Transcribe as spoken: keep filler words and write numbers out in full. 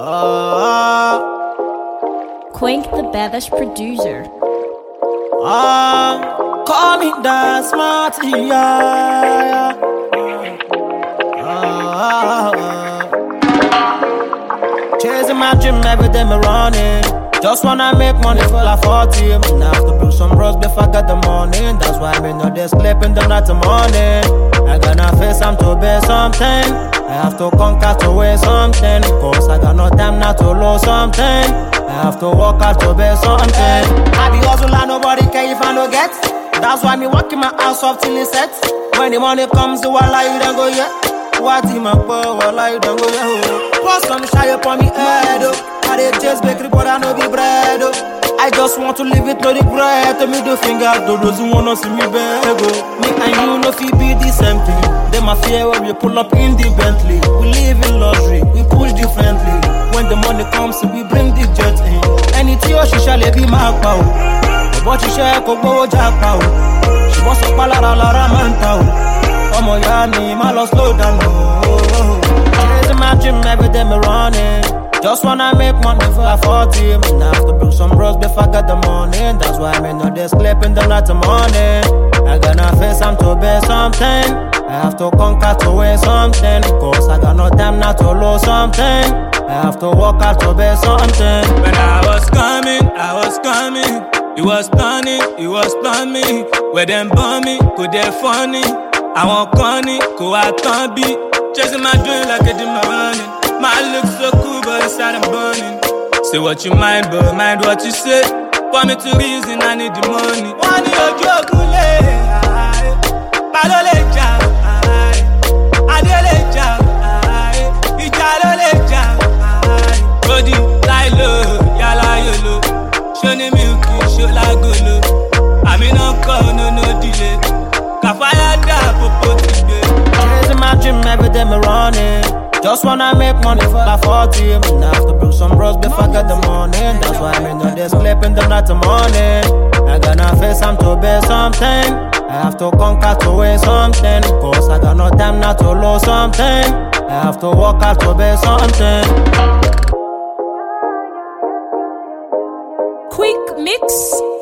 Ah, Quink the Bavish producer. ah, call me that smart, yeah. Ah, chasing my dream every day, me running. Just wanna make money for like forty. Me have to build some bros before I get the money. That's why me know they sleeping the night to morning. I gonna face I'm to be something. I have to conquer to win something. Cause I got no time now to lose something. I have to work hard to be something. I be hustle and nobody care if I no get. That's why me working my ass off till it's set. When the money comes, the walla you don't go yet. What in my power, walla you don't go yet. Pour some shy up on me head, oh. I dey chase bakery, but I know be bread, oh. I just want to live it, no regret. Tell me the finger to those who wanna see me beg, oh. Me and you no fit be the same thing. Them a fear when we pull up in the Bentley. We live in luxury, we push differently. When the money comes, we bring the jet in. Anything oh, she shall be my power. But she shall go go japa. She wants to palara la ramanta. Oh my God, me my lost slow down. Chasing my dream every day, me running. Just wanna make money for a forty. Me have to bring some bros before I get the money. That's why me know they sleep in the night to morning. I gonna face I'm to be something. I have to conquer to win something. Cause I got no time now to lose something. I have to work hard to be something. When I was coming, I was coming. It was stunning, it was stunning. Where them burn me, could they funny? I want corny, go out on beat. Chasing my dream like a demon running. My look so cool, but inside I'm burning. Say what you mind, but mind what you say. For me to reason, I need the money. One your joke, Palole jam, Adele jam, Ijalo jam. Body lie low, yala yolo. Show me milky, show la golo. I mean no call, no no delay. Kafaya da popo today. Chasing my dream every day, me running. Just wanna make money for like forty. Me have to bring some bros before I get the money. That's why me know they sleep in the night to morning. I gonna face I'm to be something. I have to conquer to win something. Cause I got no time now to lose something. I have to work hard to be something. Quick Mix.